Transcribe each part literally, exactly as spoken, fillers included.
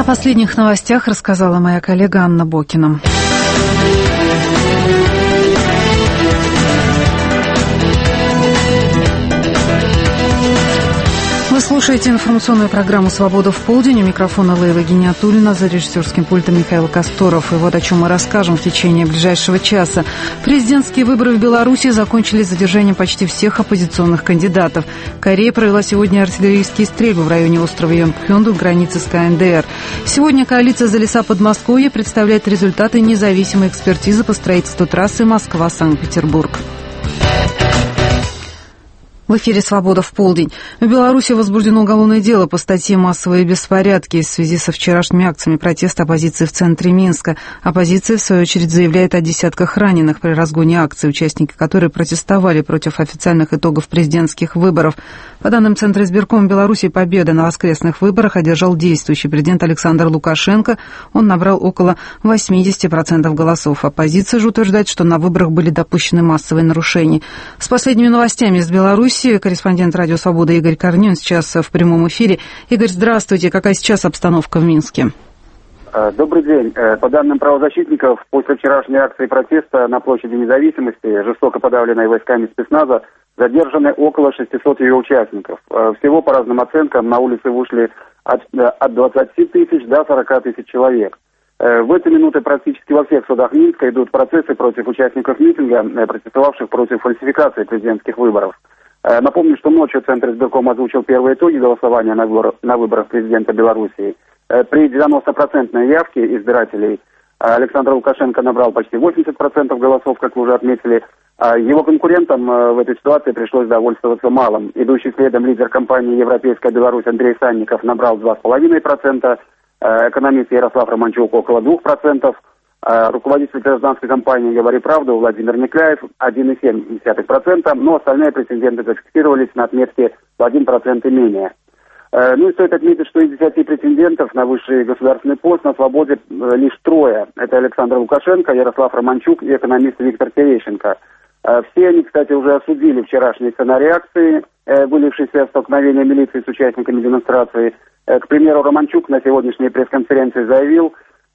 О последних новостях рассказала моя коллега Анна Бокина. Вы слушаете информационную программу «Свобода в полдень». У микрофона Лейла Гиниатуллина, за режиссерским пультом Михаил Косторов. И вот о чем мы расскажем в течение ближайшего часа. Президентские выборы в Беларуси закончились задержанием почти всех оппозиционных кандидатов. Корея провела сегодня артиллерийские стрельбы в районе острова Йонпхёнду, границы с ка эн дэ эр. Сегодня коалиция «За леса Подмосковья» представляет результаты независимой экспертизы по строительству трассы Москва-Санкт-Петербург. В эфире «Свобода в полдень». В Беларуси возбуждено уголовное дело по статье «Массовые беспорядки» в связи со вчерашними акциями протеста оппозиции в центре Минска. Оппозиция, в свою очередь, заявляет о десятках раненых при разгоне акции, участники которой протестовали против официальных итогов президентских выборов. По данным Центра избиркома Беларуси, победу на воскресных выборах одержал действующий президент Александр Лукашенко. Он набрал около восемьдесят процентов голосов. Оппозиция же утверждает, что на выборах были допущены массовые нарушения. С последними новостями из Беларуси корреспондент «Радио Свобода» Игорь Корнин сейчас в прямом эфире. Игорь, здравствуйте. Какая сейчас обстановка в Минске? Добрый день. По данным правозащитников, после вчерашней акции протеста на площади Независимости, жестоко подавленной войсками спецназа, задержаны около шестисот ее участников. Всего, по разным оценкам, на улицы вышли от, от двадцати тысяч до сорока тысяч человек. В эти минуты практически во всех судах Минска идут процессы против участников митинга, протестовавших против фальсификации президентских выборов. Напомню, что ночью Центр избиркома озвучил первые итоги голосования на выборах, на выборах президента Белоруссии. При девяностопроцентной явке избирателей Александр Лукашенко набрал почти восемьдесят процентов голосов, как вы уже отметили. Его конкурентам в этой ситуации пришлось довольствоваться малым. Идущий следом лидер кампании «Европейская Беларусь» Андрей Санников набрал два с половиной процента, экономист Ярослав Романчук около двух процентов, руководитель гражданской кампании «Говори правду» Владимир Никляев один и семь десятых процента, но остальные претенденты зафиксировались на отметке в один процент и менее. Ну и стоит отметить, что из десяти претендентов на высший государственный пост на свободе лишь трое. Это Александр Лукашенко, Ярослав Романчук и экономист Виктор Терещенко. Все они, кстати, уже осудили вчерашний сценарий акции, вылившийся в столкновение милиции с участниками демонстрации. К примеру, Романчук на сегодняшней пресс-конференции заявил,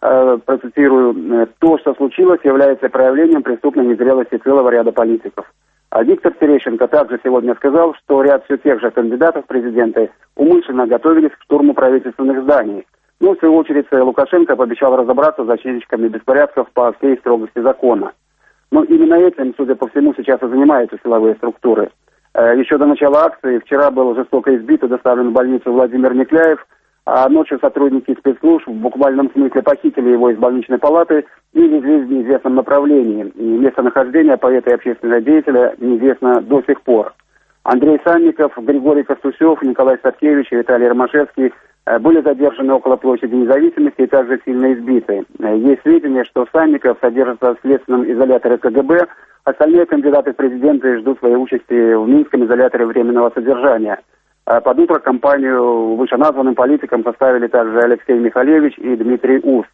процитирую, «то, что случилось, является проявлением преступной незрелости целого ряда политиков». А Виктор Терещенко также сегодня сказал, что ряд все тех же кандидатов в президенты умышленно готовились к штурму правительственных зданий. Но, в свою очередь, Лукашенко пообещал разобраться с зачинщиками беспорядков по всей строгости закона. Но именно этим, судя по всему, сейчас и занимаются силовые структуры. Еще до начала акции вчера был жестоко избит и доставлен в больницу Владимир Никляев, а ночью сотрудники спецслужб в буквальном смысле похитили его из больничной палаты и везли в неизвестном направлении. И местонахождение поэта и общественного деятеля неизвестно до сих пор. Андрей Санников, Григорий Костусев, Николай Савкевич и Виталий Ромашевский были задержаны около площади Независимости и также сильно избиты. Есть сведения, что Санников содержится в следственном изоляторе ка гэ бэ, остальные кандидаты в президенты ждут своей участи в Минском изоляторе временного содержания. Под утро компанию вышеназванным политикам составили также Алексей Михалевич и Дмитрий Уст.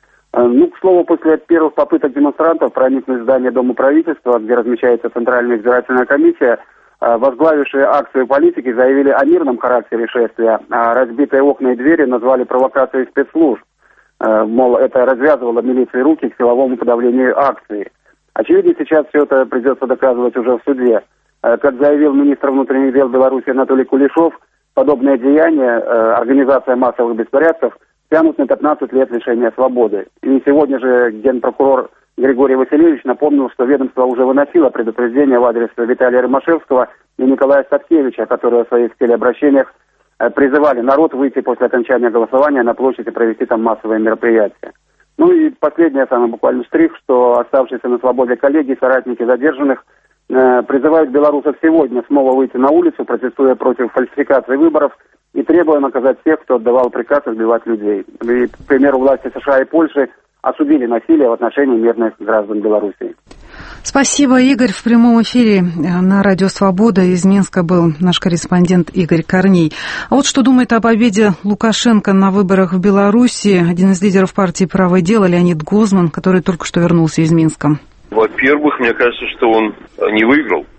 Ну, к слову, после первых попыток демонстрантов проникнуть в здание Дома правительства, где размещается Центральная избирательная комиссия, возглавившие акцию политики заявили о мирном характере шествия, а разбитые окна и двери назвали провокацией спецслужб. Мол, это развязывало милиции руки к силовому подавлению акции. Очевидно, сейчас все это придется доказывать уже в суде. Как заявил министр внутренних дел Беларуси Анатолий Кулешов, подобное деяние, организация массовых беспорядков, тянут на пятнадцать лет лишения свободы. И сегодня же генпрокурор Григорий Васильевич напомнил, что ведомство уже выносило предупреждение в адрес Виталия Ромашевского и Николая Савкевича, которые в своих телеобращениях призывали народ выйти после окончания голосования на площадь и провести там массовые мероприятия. Ну и последнее, самый буквальный штрих, что оставшиеся на свободе коллеги и соратники задержанных призывают белорусов сегодня снова выйти на улицу, протестуя против фальсификации выборов и требуя наказать тех, кто отдавал приказ избивать людей. И, к примеру, власти США и Польши осудили насилие в отношении мирных граждан Беларуси. Спасибо, Игорь. В прямом эфире на Радио Свобода из Минска был наш корреспондент Игорь Корней. А вот что думает о победе Лукашенко на выборах в Беларуси один из лидеров партии «Правое дело» Леонид Гозман, который только что вернулся из Минска. Во-первых, мне кажется, что он не выиграл.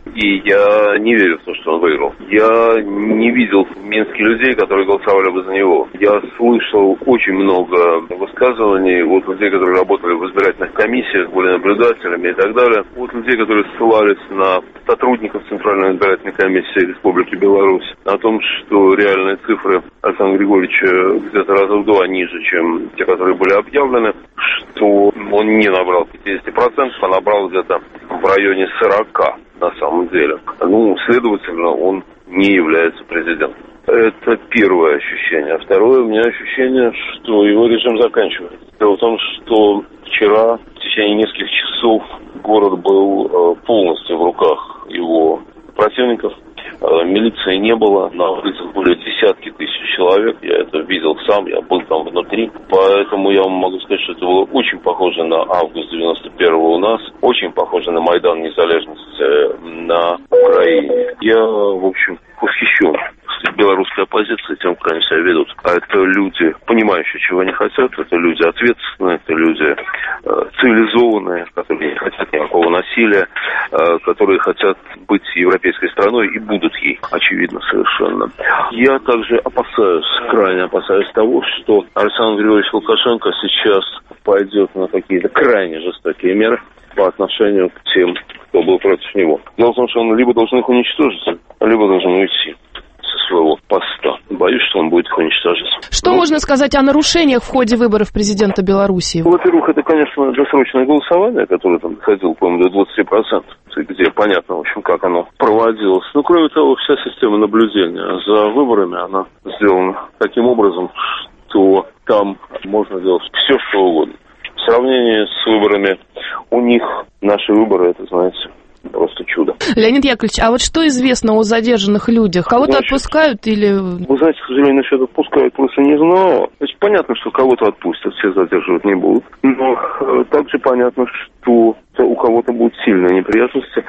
И я не верю в то, что он выиграл. Я не видел в Минске людей, которые голосовали бы за него. Я слышал очень много высказываний от людей, которые работали в избирательных комиссиях, были наблюдателями и так далее. От людей, которые ссылались на сотрудников Центральной избирательной комиссии Республики Беларусь, о том, что реальные цифры Александра Григорьевича где-то раза в два ниже, чем те, которые были объявлены, что он не набрал пятьдесят процентов, а набрал где-то в районе сорок процентов на самом деле. Ну, следовательно, он не является президентом. Это первое ощущение. А второе, у меня ощущение, что его режим заканчивается. Дело в том, что вчера в течение нескольких часов город был полностью в руках его противников. Милиции не было, на улицах были десятки тысяч человек, я это видел сам, я был там внутри, поэтому я вам могу сказать, что это было очень похоже на август девяносто первого у нас, очень похоже на Майдан Незалежности на Украине. Я, в общем, восхищен белорусской оппозиции тем, как они себя ведут. А это люди, понимающие, чего они хотят, это люди ответственные, это люди э, цивилизованные, которые не хотят никакого насилия, э, которые хотят быть европейской страной и будут ей, очевидно, совершенно. Я также опасаюсь, крайне опасаюсь того, что Александр Григорьевич Лукашенко сейчас пойдет на какие-то крайне жестокие меры по отношению к тем, кто был против него. Дело в том, что он либо должен их уничтожить, либо должен уйти со своего поста. Боюсь, что он будет их уничтожить. Что ну, можно сказать о нарушениях в ходе выборов президента Беларуси? Во-первых, это, конечно, досрочное голосование, которое там доходило, по-моему, до двадцати процентов, где понятно, в общем, как оно проводилось. Но, кроме того, вся система наблюдения за выборами, она сделана таким образом, что там можно делать все, что угодно. В сравнении с выборами у них наши выборы, это, знаете, просто чудо. Леонид Яковлевич, а вот что известно о задержанных людях? Кого-то Значит, отпускают или... Вы знаете, к сожалению, насчет отпускают просто не знаю. Значит, понятно, что кого-то отпустят, все задерживать не будут. Но э, также понятно, что у кого-то будут сильные неприятности.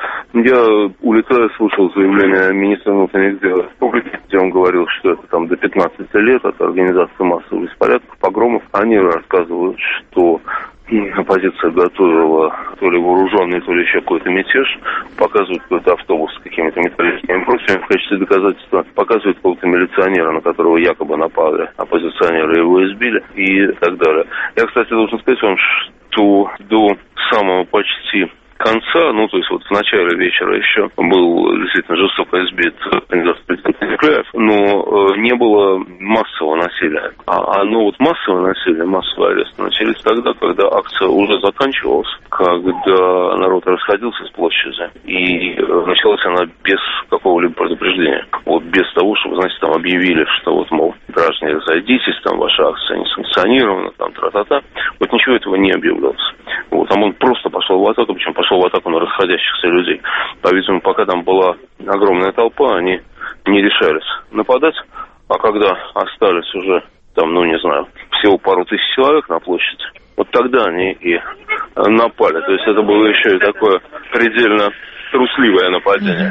Я, улетая, слышал заявление министра внутренних дел республики, где он говорил, что это там до пятнадцати лет от организации массовых беспорядков, погромов. Они рассказывают, что оппозиция готовила то ли вооруженный, то ли еще какой-то мятеж, показывают какой-то автобус с какими-то металлическими прутьями в качестве доказательства, показывают какого-то милиционера, на которого якобы напали оппозиционеры, его избили и так далее. Я, кстати, должен сказать вам, что до самого почти конца, ну, то есть вот в начале вечера еще был действительно жестоко избит кандидат в президенты Николаев, но э, не было массового насилия. А оно вот массовое насилие, массовые аресты начались тогда, когда акция уже заканчивалась, когда народ расходился с площади, и э, началась она без какого-либо предупреждения. Вот без того, чтобы, знаете, там объявили, что вот, мол, граждане, разойдитесь, там ваша акция не санкционирована, там тра-та-та. Вот ничего этого не объявлялось. Вот, там он просто пошел в атаку, причем пошел в атаку на расходящихся людей. По-видимому, пока там была огромная толпа, они не решались нападать, а когда остались уже, там, ну, не знаю, всего пару тысяч человек на площади, вот тогда они и напали. То есть это было еще и такое предельно трусливое нападение.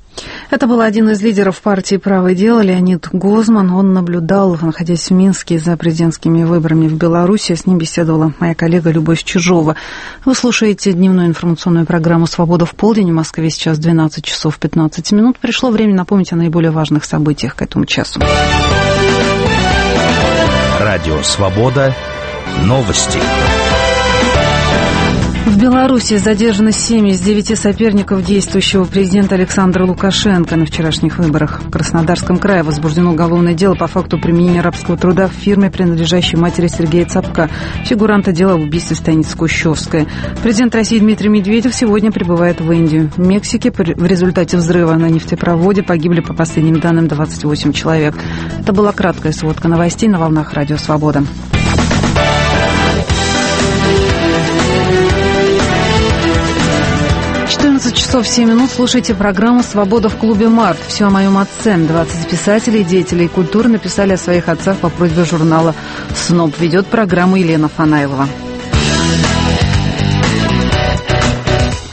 Это был один из лидеров партии «Правое дело» Леонид Гозман. Он наблюдал, находясь в Минске, за президентскими выборами в Беларуси. С ним беседовала моя коллега Любовь Чижова. Вы слушаете дневную информационную программу «Свобода в полдень». В Москве сейчас двенадцать часов пятнадцать минут. Пришло время напомнить о наиболее важных событиях к этому часу. Радио «Свобода». Новости. В Беларуси задержаны семь из девяти соперников действующего президента Александра Лукашенко на вчерашних выборах. В Краснодарском крае возбуждено уголовное дело по факту применения рабского труда в фирме, принадлежащей матери Сергея Цапка, фигуранта дела об убийстве Станицы Кущевской. Президент России Дмитрий Медведев сегодня прибывает в Индию. В Мексике в результате взрыва на нефтепроводе погибли, по последним данным, двадцать восемь человек. Это была краткая сводка новостей на волнах Радио Свобода. четырнадцать часов семь минут. Слушайте программу «Свобода в клубе Март». Все о моем отце. двадцать писателей и деятелей культуры написали о своих отцах по просьбе журнала «СНОП». Ведет программу Елена Фанайлова.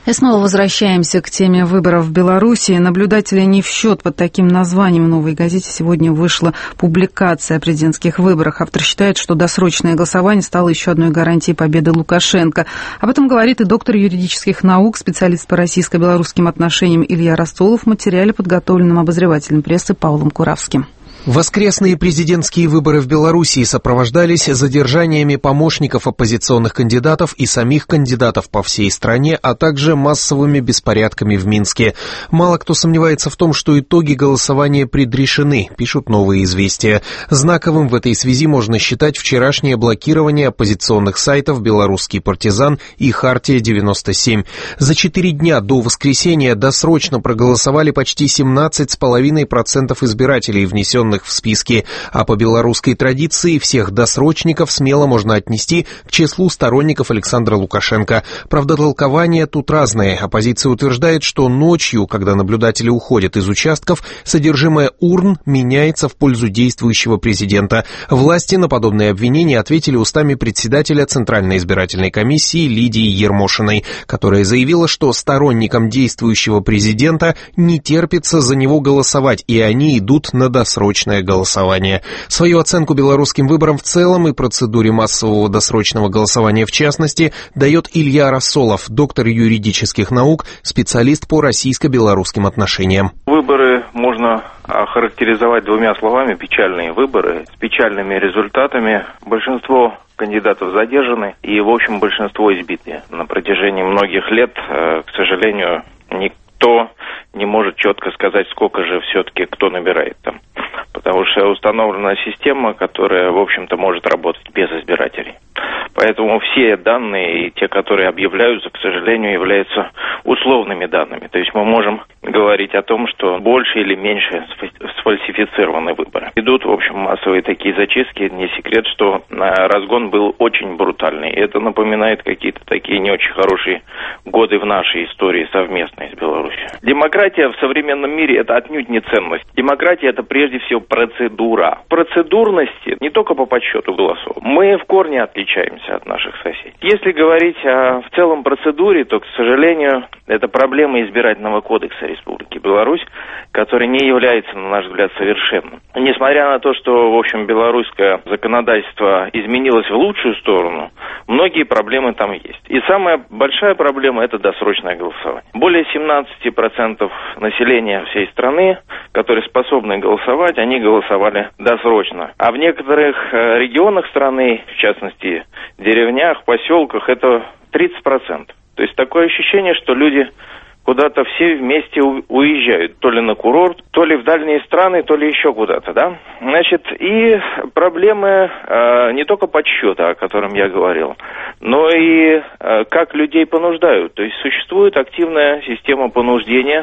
И снова возвращаемся к теме выборов в Беларуси. Наблюдатели не в счет. Под таким названием в «Новой газете» сегодня вышла публикация о президентских выборах. Автор считает, что досрочное голосование стало еще одной гарантией победы Лукашенко. Об этом говорит и доктор юридических наук, специалист по российско-белорусским отношениям Илья Рассолов в материале, подготовленном обозревателем прессы Павлом Куравским. Воскресные президентские выборы в Белоруссии сопровождались задержаниями помощников оппозиционных кандидатов и самих кандидатов по всей стране, а также массовыми беспорядками в Минске. Мало кто сомневается в том, что итоги голосования предрешены, пишут «Новые известия». Знаковым в этой связи можно считать вчерашнее блокирование оппозиционных сайтов «Белорусский партизан» и «Хартия девяносто семь». За четыре дня до воскресенья досрочно проголосовали почти семнадцать целых пять десятых процента избирателей, внесенных в списке, а по белорусской традиции всех досрочников смело можно отнести к числу сторонников Александра Лукашенко. Правда, толкования тут разные. Оппозиция утверждает, что ночью, когда наблюдатели уходят из участков, содержимое урн меняется в пользу действующего президента. Власти на подобные обвинения ответили устами председателя Центральной избирательной комиссии Лидии Ермошиной, которая заявила, что сторонникам действующего президента не терпится за него голосовать, и они идут на досрочное голосование. Свою оценку белорусским выборам в целом и процедуре массового досрочного голосования в частности дает Илья Рассолов, доктор юридических наук, специалист по российско-белорусским отношениям. Выборы можно охарактеризовать двумя словами: печальные выборы с печальными результатами. Большинство кандидатов задержаны и, в общем, большинство избиты. На протяжении многих лет, к сожалению, никто не может четко сказать, сколько же все-таки кто набирает там. Потому что установлена система, которая, в общем-то, может работать без избирателей. Поэтому все данные, и те, которые объявляются, к сожалению, являются условными данными. То есть мы можем говорить о том, что больше или меньше сфальсифицированы выборы. Идут, в общем, массовые такие зачистки. Не секрет, что разгон был очень брутальный. И это напоминает какие-то такие не очень хорошие годы в нашей истории совместной с Беларусью. Демократия в современном мире – это отнюдь не ценность. Демократия – это прежде всего процедура. Процедурности не только по подсчету голосов. Мы в корне отличаемся от наших соседей. Если говорить о в целом процедуре, то, к сожалению, это проблема избирательного кодекса Республики Беларусь, который не является, на наш взгляд, совершенным. Несмотря на то, что, в общем, белорусское законодательство изменилось в лучшую сторону, многие проблемы там есть. И самая большая проблема – это досрочное голосование. Более семнадцать процентов населения всей страны, которые способны голосовать, они голосовали досрочно. А в некоторых регионах страны, в частности, деревнях, поселках, это тридцать процентов. То есть такое ощущение, что люди куда-то все вместе уезжают, то ли на курорт, то ли в дальние страны, то ли еще куда-то, да. Значит, и проблемы э, не только подсчета, о котором я говорил, но и э, как людей понуждают. То есть существует активная система понуждения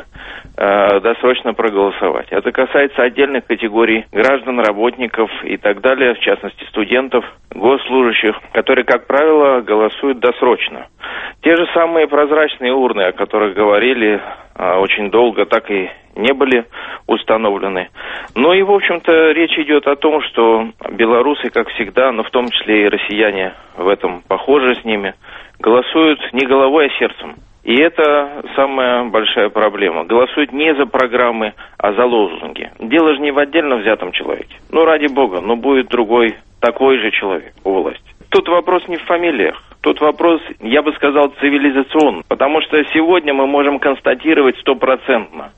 э, досрочно проголосовать. Это касается отдельных категорий граждан, работников и так далее, в частности студентов, госслужащих, которые, как правило, голосуют досрочно. Те же самые прозрачные урны, о которых говорили, очень долго так и не были установлены. Ну и, в общем-то, речь идет о том, что белорусы, как всегда, но в том числе и россияне в этом похожи с ними, голосуют не головой, а сердцем. И это самая большая проблема. Голосуют не за программы, а за лозунги. Дело же не в отдельно взятом человеке. Ну, ради бога, но будет другой такой же человек у власти. Тут вопрос не в фамилиях. Тут вопрос, я бы сказал, цивилизационный. Потому что сегодня мы можем констатировать стопроцентно.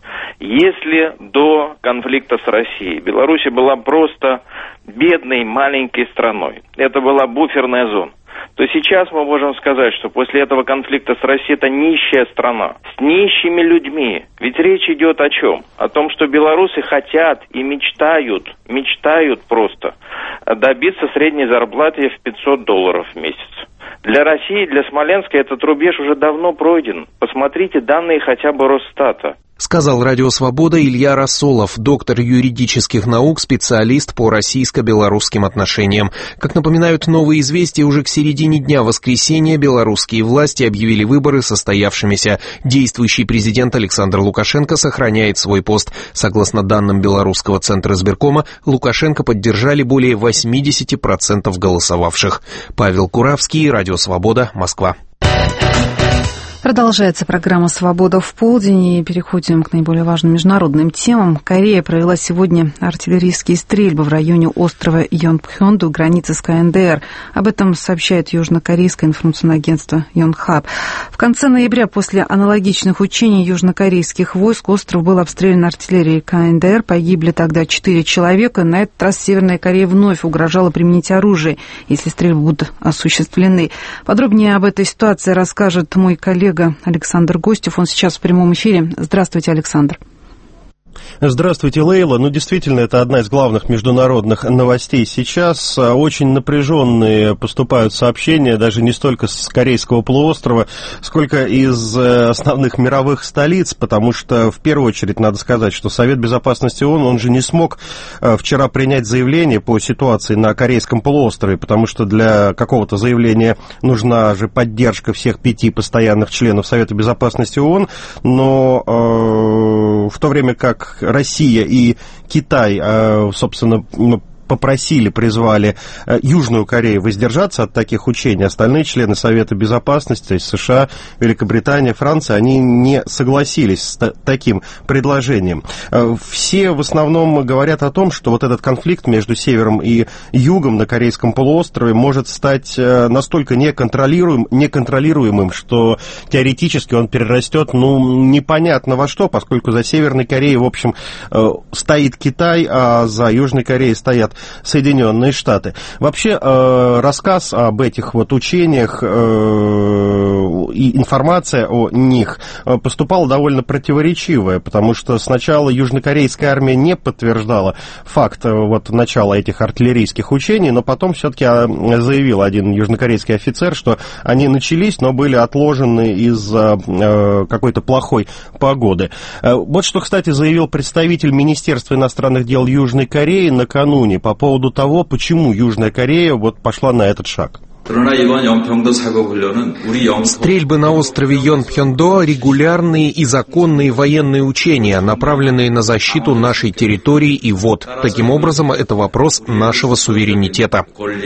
Если до конфликта с Россией Беларусь была просто бедной маленькой страной, это была буферная зона, то сейчас мы можем сказать, что после этого конфликта с Россией это нищая страна, с нищими людьми. Ведь речь идет о чем? О том, что белорусы хотят и мечтают, мечтают просто добиться средней зарплаты в пятьсот долларов в месяц. Для России, для Смоленска этот рубеж уже давно пройден. Посмотрите данные хотя бы Росстата. Сказал Радио Свобода Илья Рассолов, доктор юридических наук, специалист по российско-белорусским отношениям. Как напоминают «Новые известия», уже к середине дня воскресенья белорусские власти объявили выборы состоявшимися. Действующий президент Александр Лукашенко сохраняет свой пост. Согласно данным Белорусского центра избиркома, Лукашенко поддержали более восемьдесят процентов голосовавших. Павел Куравский, Радио Свобода, Москва. Продолжается программа «Свобода в полдень», и переходим к наиболее важным международным темам. Корея провела сегодня артиллерийские стрельбы в районе острова Йонпхёнду, границы с КНДР. Об этом сообщает южнокорейское информационное агентство Йонхап. В конце ноября после аналогичных учений южнокорейских войск остров был обстрелян артиллерией КНДР. Погибли тогда четыре человека. На этот раз Северная Корея вновь угрожала применить оружие, если стрельбы будут осуществлены. Подробнее об этой ситуации расскажет мой коллега Александр Гостев, он сейчас в прямом эфире. Здравствуйте, Александр. Здравствуйте, Лейла. Ну, действительно, это одна из главных международных новостей сейчас. Очень напряженные поступают сообщения, даже не столько с Корейского полуострова, сколько из основных мировых столиц, потому что, в первую очередь, надо сказать, что Совет Безопасности ООН, он же не смог вчера принять заявление по ситуации на Корейском полуострове, потому что для какого-то заявления нужна же поддержка всех пяти постоянных членов Совета Безопасности ООН, но э, в то время как Россия и Китай, собственно, попросили, призвали Южную Корею воздержаться от таких учений. Остальные члены Совета Безопасности, то есть США, Великобритания, Франция, они не согласились с таким предложением. Все в основном говорят о том, что вот этот конфликт между Севером и Югом на Корейском полуострове может стать настолько неконтролируем, неконтролируемым, что теоретически он перерастет, ну, непонятно во что, поскольку за Северной Кореей, в общем, стоит Китай, а за Южной Кореей стоят Соединенные Штаты. Вообще, э, рассказ об этих вот учениях э, и информация о них поступала довольно противоречивая, потому что сначала южнокорейская армия не подтверждала факт вот начала этих артиллерийских учений, но потом все-таки заявил один южнокорейский офицер, что они начались, но были отложены из-за э, какой-то плохой погоды. Вот что, кстати, заявил представитель Министерства иностранных дел Южной Кореи накануне по поводу того, почему Южная Корея вот пошла на этот шаг. Стрельбы на острове Йонпхёндо – регулярные и законные военные учения, направленные на защиту нашей территории и вод. Таким образом, это вопрос нашего суверенитета.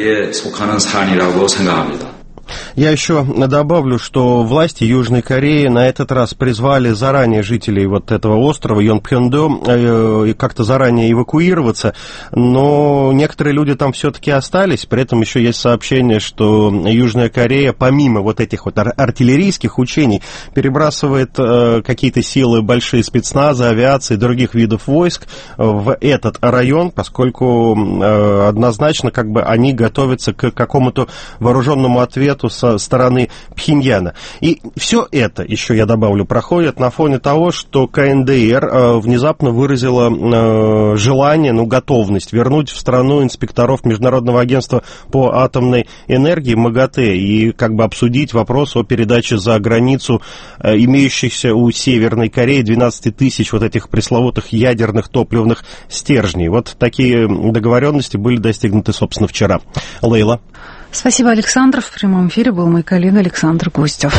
Я еще добавлю, что власти Южной Кореи на этот раз призвали заранее жителей вот этого острова Йонпхёндо э, как-то заранее эвакуироваться, но некоторые люди там все-таки остались. При этом еще есть сообщение, что Южная Корея, помимо вот этих вот ар- артиллерийских учений, перебрасывает э, какие-то силы большие спецназа, авиации, других видов войск в этот район, поскольку э, однозначно как бы они готовятся к какому-то вооруженному ответу со стороны Пхеньяна. И все это, еще я добавлю, проходит на фоне того, что КНДР э, внезапно выразила э, желание, ну, готовность вернуть в страну инспекторов Международного агентства по атомной энергии МАГАТЭ и как бы обсудить вопрос о передаче за границу э, имеющихся у Северной Кореи двенадцать тысяч вот этих пресловутых ядерных топливных стержней. Вот такие договоренности были достигнуты, собственно, вчера. Лейла. Спасибо, Александр. В прямом эфире был мой коллега Александр Гостев.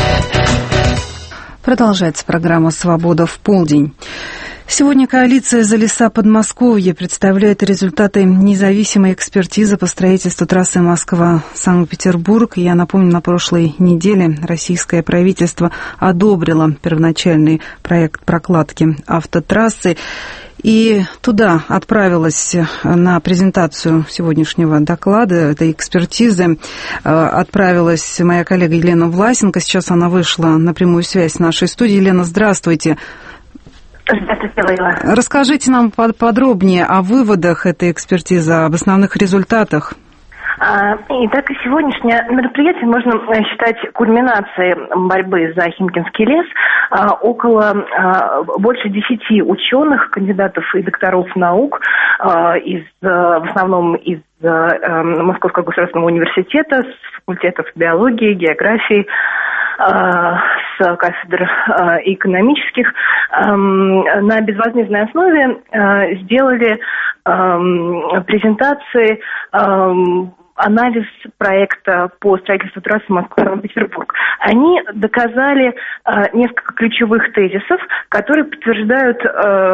Продолжается программа «Свобода в полдень». Сегодня коалиция «За леса Подмосковья» представляет результаты независимой экспертизы по строительству трассы Москва-Санкт-Петербург. Я напомню, на прошлой неделе российское правительство одобрило первоначальный проект прокладки автотрассы. И туда отправилась на презентацию сегодняшнего доклада, этой экспертизы, отправилась моя коллега Елена Власенко. Сейчас она вышла на прямую связь с нашей студией. Елена, здравствуйте. Здравствуйте, Лейла. Расскажите нам подробнее о выводах этой экспертизы, об основных результатах. Итак, сегодняшнее мероприятие можно считать кульминацией борьбы за Химкинский лес. Около больше десяти ученых, кандидатов и докторов наук, из, в основном из Московского государственного университета, с факультетов биологии, географии, с кафедр экономических, на безвозмездной основе сделали презентации, анализ проекта по строительству трассы Москва-Санкт-Петербург. Они доказали несколько ключевых тезисов, которые подтверждают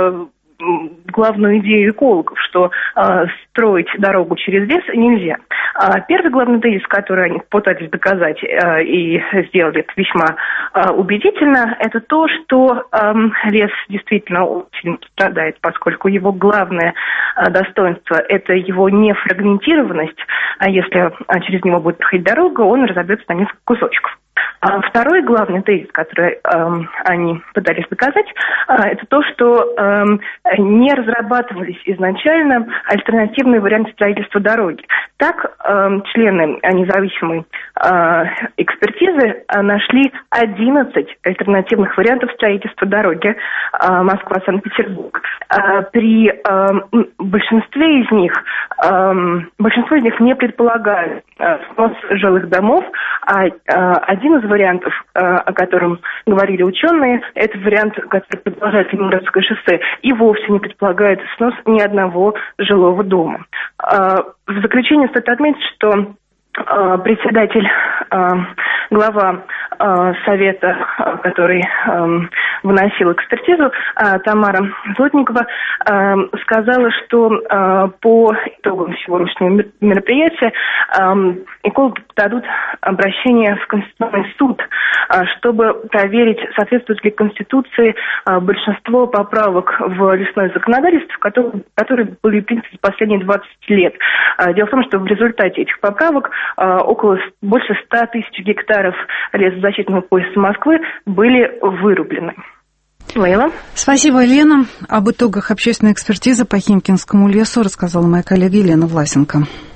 главную идею экологов, что э, строить дорогу через лес нельзя. Первый главный тезис, который они пытались доказать и сделали это весьма убедительно, это то, что лес действительно очень страдает, поскольку его главное достоинство – это его нефрагментированность, а если через него будет проходить дорога, он разобьется на несколько кусочков. А второй главный тезис, который э, они пытались доказать, э, это то, что э, не разрабатывались изначально альтернативные варианты строительства дороги. Так э, члены независимой э, экспертизы э, нашли одиннадцать альтернативных вариантов строительства дороги э, Москва-Санкт-Петербург. Э, при э, большинстве из них, э, большинство из них не предполагают э, снос жилых домов, а э, один из вариантов, о котором говорили ученые, это вариант, который предполагает Ленинградское шоссе, и вовсе не предполагает снос ни одного жилого дома. В заключение стоит отметить, что председатель, глава совета, который выносил экспертизу, Тамара Злотникова, сказала, что по итогам сегодняшнего мероприятия экологи подадут обращение в Конституционный суд, чтобы проверить, соответствует ли Конституции большинство поправок в лесное законодательство, которые, которые были приняты за последние двадцать лет. Дело в том, что в результате этих поправок около больше ста тысяч гектаров лесозащитного пояса Москвы были вырублены. Лейла. Спасибо, Елена. Об итогах общественной экспертизы по Химкинскому лесу рассказала моя коллега Елена Власенко.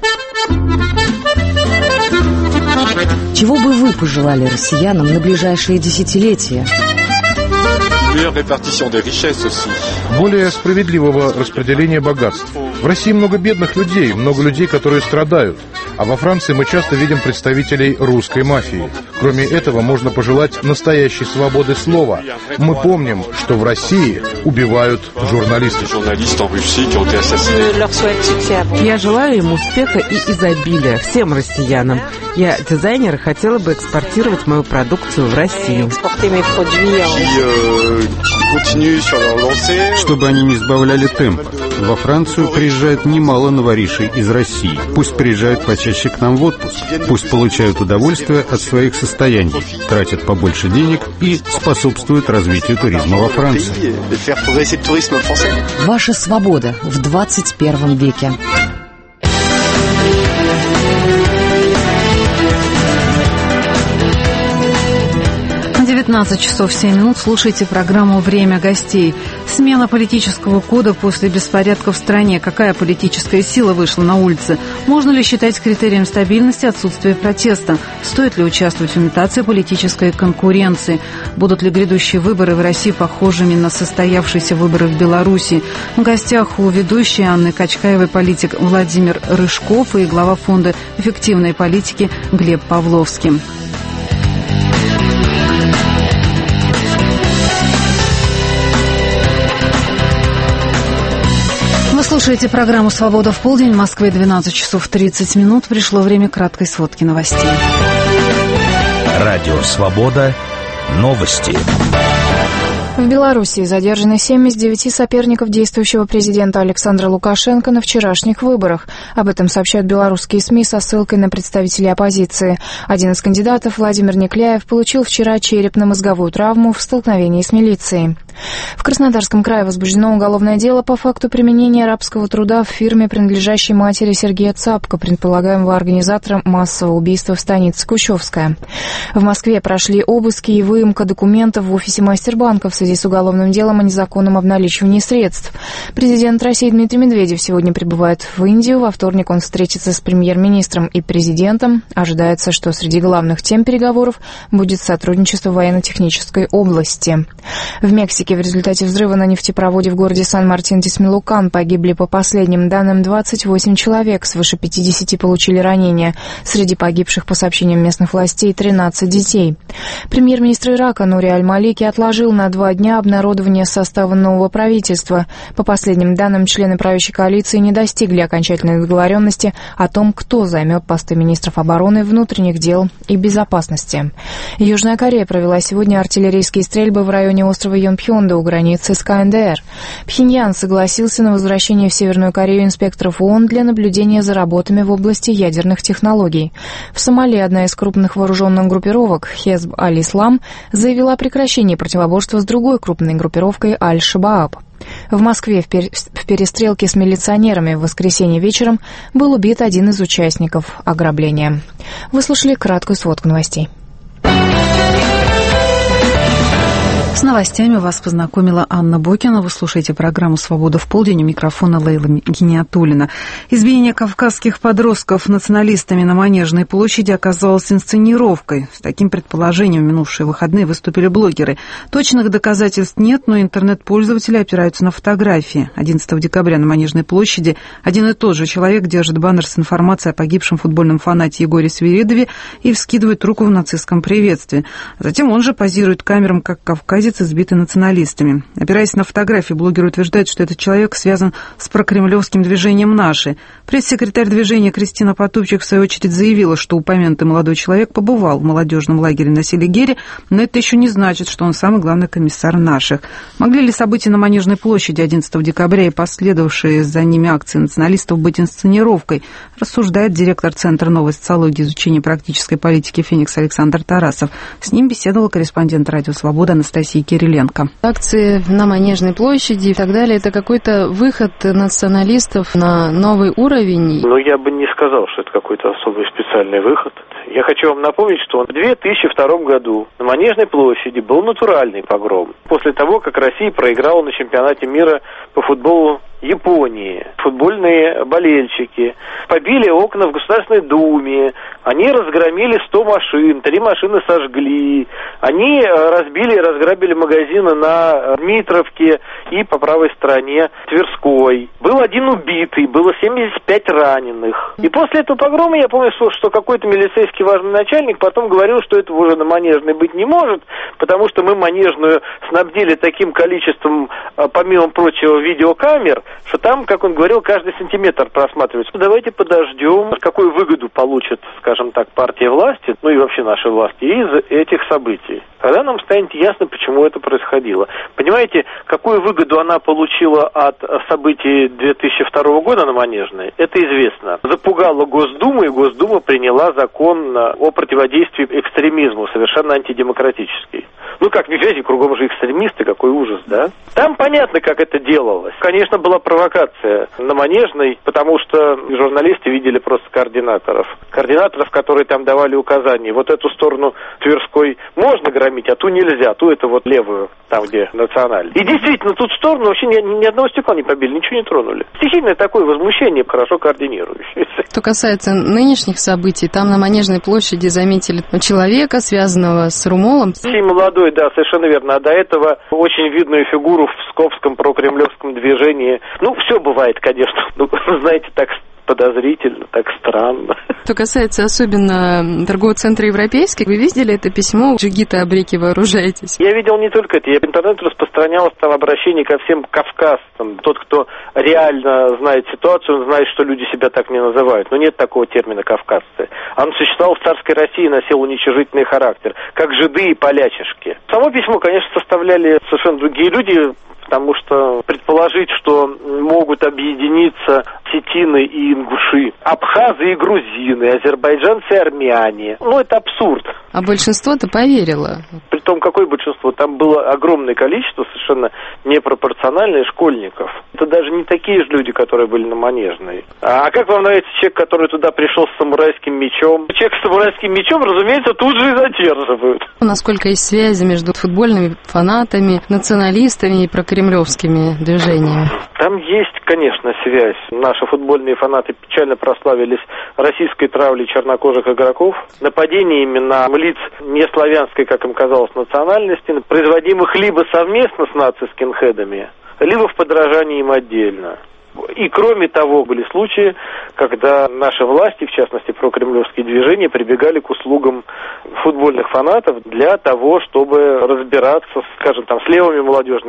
Чего бы вы пожелали россиянам на ближайшие десятилетия? Более справедливого распределения богатств. В России много бедных людей, много людей, которые страдают. А во Франции мы часто видим представителей русской мафии. Кроме этого, можно пожелать настоящей свободы слова. Мы помним, что в России убивают журналистов. Я желаю им успеха и изобилия всем россиянам. Я дизайнер и хотела бы экспортировать мою продукцию в Россию. Чтобы они не сбавляли темпа. Во Францию приезжает немало новоришей из России. Пусть приезжают почаще к нам в отпуск. Пусть получают удовольствие от своих состояний, тратят побольше денег и способствуют развитию туризма во Франции. Ваша свобода в двадцать первом веке. девятнадцать часов семь минут. Слушайте программу «Время гостей». Смена политического кода после беспорядков в стране. Какая политическая сила вышла на улицы? Можно ли считать критерием стабильности отсутствие протеста? Стоит ли участвовать в имитации политической конкуренции? Будут ли грядущие выборы в России похожими на состоявшиеся выборы в Беларуси? В гостях у ведущей Анны Качкаевой политик Владимир Рыжков и глава фонда эффективной политики Глеб Павловский. Слушайте программу «Свобода в полдень». В Москве двенадцать часов тридцать минут. Пришло время краткой сводки новостей. Радио «Свобода». Новости. В Беларуси задержаны семь из девяти соперников действующего президента Александра Лукашенко на вчерашних выборах. Об этом сообщают белорусские СМИ со ссылкой на представителей оппозиции. Один из кандидатов, Владимир Некляев, получил вчера черепно-мозговую травму в столкновении с милицией. В Краснодарском крае возбуждено уголовное дело по факту применения рабского труда в фирме, принадлежащей матери Сергея Цапко, предполагаемого организатора массового убийства в станице Кущевская. В Москве прошли обыски и выемка документов в офисе Мастербанка в связи с уголовным делом о незаконном обналичивании средств. Президент России Дмитрий Медведев сегодня прибывает в Индию. Во вторник он встретится с премьер-министром и президентом. Ожидается, что среди главных тем переговоров будет сотрудничество в военно-технической области. В Мексике в результате взрыва на нефтепроводе в городе Сан-Мартин-де-Смилукан погибли, по последним данным, двадцать восемь человек, свыше пятидесяти получили ранения. Среди погибших, по сообщениям местных властей, тринадцать детей. Премьер-министр Ирака Нури Аль-Малики отложил на два дня обнародование состава нового правительства. По последним данным, члены правящей коалиции не достигли окончательной договоренности о том, кто займет посты министров обороны, внутренних дел и безопасности. Южная Корея провела сегодня артиллерийские стрельбы в районе острова Йонпхён сонды у границы с ка эн дэ эр. Пхеньян согласился на возвращение в Северную Корею инспекторов ООН для наблюдения за работами в области ядерных технологий. В Сомали одна из крупных вооруженных группировок, Хезб аль-Ислам, заявила о прекращении противоборства с другой крупной группировкой Аль-Шабааб. В Москве в, пер... в перестрелке с милиционерами в воскресенье вечером был убит один из участников ограбления. Вы слушали краткую сводку новостей. С новостями вас познакомила Анна Бокина. Вы слушаете программу «Свобода в полдень». У микрофона Лейла Гиниатуллина. Избиение кавказских подростков националистами на Манежной площади оказалось инсценировкой. С таким предположением в минувшие выходные выступили блогеры. Точных доказательств нет, но интернет-пользователи опираются на фотографии. одиннадцатого декабря на Манежной площади один и тот же человек держит баннер с информацией о погибшем футбольном фанате Егоре Свиридове и вскидывает руку в нацистском приветствии. Затем он же позирует камерам, как кавказец, избитый националистами. Опираясь на фотографии, блогер утверждает, что этот человек связан с прокремлевским движением «Наши». Пресс-секретарь движения Кристина Потупчик в свою очередь заявила, что упомянутый молодой человек побывал в молодежном лагере на Селигере, но это еще не значит, что он самый главный комиссар «Наших». Могли ли события на Манежной площади одиннадцатого декабря и последовавшие за ними акции националистов быть инсценировкой, рассуждает директор Центра новой социологии и изучения практической политики «Феникс» Александр Тарасов. С ним беседовал корреспондент «Радио Свобода» Анастасия Кириленко. Акции на Манежной площади и так далее, это какой-то выход националистов на новый уровень? Ну, я бы не сказал, что это какой-то особый специальный выход. Я хочу вам напомнить, что в две тысячи втором году на Манежной площади был натуральный погром. После того, как Россия проиграла на чемпионате мира по футболу Японии. Футбольные болельщики побили окна в Государственной Думе, они разгромили сто машин, три машины сожгли, они разбили и разграбили магазины на Дмитровке и по правой стороне Тверской. Был один убитый, было семьдесят пять раненых. И после этого погрома я помню, что какой-то милицейский важный начальник потом говорил, что этого уже на Манежной быть не может, потому что мы Манежную снабдили таким количеством, помимо прочего, видеокамер, что там, как он говорил, каждый сантиметр просматривается. Давайте подождем, какую выгоду получит, скажем так, партия власти, ну и вообще наши власти, из этих событий. Тогда нам станет ясно, почему это происходило. Понимаете, какую выгоду она получила от событий две тысячи второго года на Манежной, это известно. Запугала Госдуму, и Госдума приняла закон о противодействии экстремизму, совершенно антидемократический. Ну как, не видите, кругом же экстремисты, какой ужас, да? Там понятно, как это делалось. Конечно, была провокация на Манежной, потому что журналисты видели просто координаторов. Координаторов, которые там давали указания. Вот эту сторону Тверской можно громить, а ту нельзя. Ту это вот левую, там где национальная. И действительно, тут сторону вообще ни, ни одного стекла не побили, ничего не тронули. Стихийное такое возмущение, хорошо координирующееся. Что касается нынешних событий, там на Манежной площади заметили человека, связанного с Румолом. Очень молодой, да, совершенно верно. А до этого очень видную фигуру в псковском прокремлевском движении. Ну, все бывает, конечно. Ну, знаете, так подозрительно, так странно. Что касается особенно торгового центра «Европейский», вы видели это письмо «Джигиты, абреки, вооружайтесь»? Я видел не только это. Я в интернете распространялось там обращение ко всем кавказцам. Тот, кто реально знает ситуацию, он знает, что люди себя так не называют. Но нет такого термина «кавказцы». Он существовал в царской России, носил уничижительный характер, как жиды и полячишки. Само письмо, конечно, составляли совершенно другие люди, потому что предположить, что могут объединиться осетины и ингуши, абхазы и грузины, азербайджанцы и армяне. Ну, это абсурд. А большинство-то поверило. Притом, какое большинство? Там было огромное количество совершенно непропорциональных школьников. Это даже не такие же люди, которые были на Манежной. А как вам нравится человек, который туда пришел с самурайским мечом? Человек с самурайским мечом, разумеется, тут же и задерживают. Насколько есть связи между футбольными фанатами, националистами и прокремлевскими движениями? Там есть, конечно, связь. Наши футбольные фанаты печально прославились российской травлей чернокожих игроков, нападениями на лиц неславянской, как им казалось, национальности, производимых либо совместно с наци-скинхедами, либо в подражании им отдельно. И кроме того, были случаи, когда наши власти, в частности прокремлевские движения, прибегали к услугам футбольных фанатов для того, чтобы разбираться, скажем, там, с левыми молодежными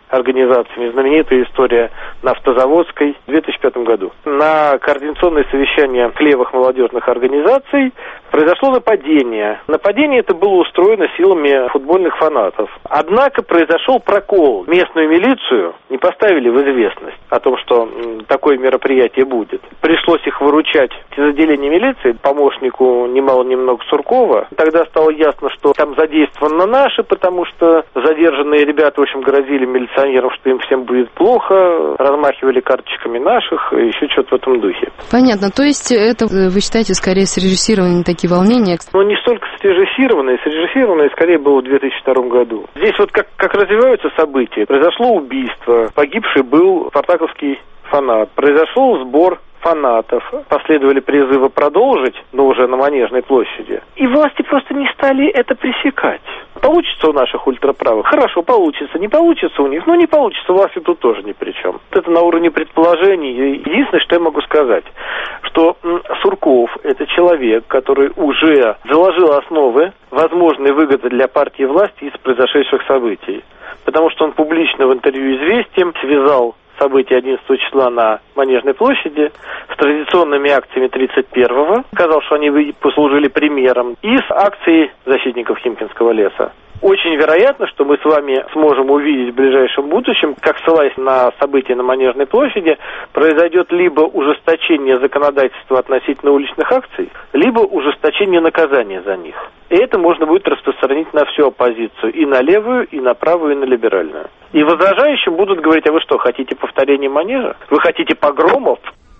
организациями. Знаменитая история на Автозаводской в две тысячи пятом году. На координационное совещание левых молодежных организаций произошло нападение. Нападение это было устроено силами футбольных фанатов. Однако произошел прокол. Местную милицию не поставили в известность о том, что м, такое мероприятие будет. Пришлось их выручать из отделения милиции, помощнику немало-немного Суркова. Тогда стало ясно, что там задействованы наши, потому что задержанные ребята, в общем, грозили милиционерам, что им всем будет плохо, размахивали карточками наших, и еще что-то в этом духе. Понятно. То есть это, вы считаете, скорее срежиссированные такие волнения? Ну, не столько срежиссированные. Срежиссированные скорее было в две тысячи втором году. Здесь вот как, как развиваются события. Произошло убийство. Погибший был спартаковский фанат. Произошел сбор фанатов. Последовали призывы продолжить, но уже на Манежной площади. И власти просто не стали это пресекать. Получится у наших ультраправых? Хорошо, получится. Не получится у них? Ну, не получится. Власти тут тоже ни при чем. Это на уровне предположений. Единственное, что я могу сказать, что Сурков – это человек, который уже заложил основы возможной выгоды для партии власти из произошедших событий. Потому что он публично в интервью «Известиям» связал события одиннадцатого числа на Манежной площади с традиционными акциями тридцать первого. Сказал, что они послужили примером. И с акцией защитников Химкинского леса. Очень вероятно, что мы с вами сможем увидеть в ближайшем будущем, как, ссылаясь на события на Манежной площади, произойдет либо ужесточение законодательства относительно уличных акций, либо ужесточение наказания за них. И это можно будет распространить на всю оппозицию, и на левую, и на правую, и на либеральную. И возражающим будут говорить: а вы что, хотите повторения Манежа? Вы хотите погромов?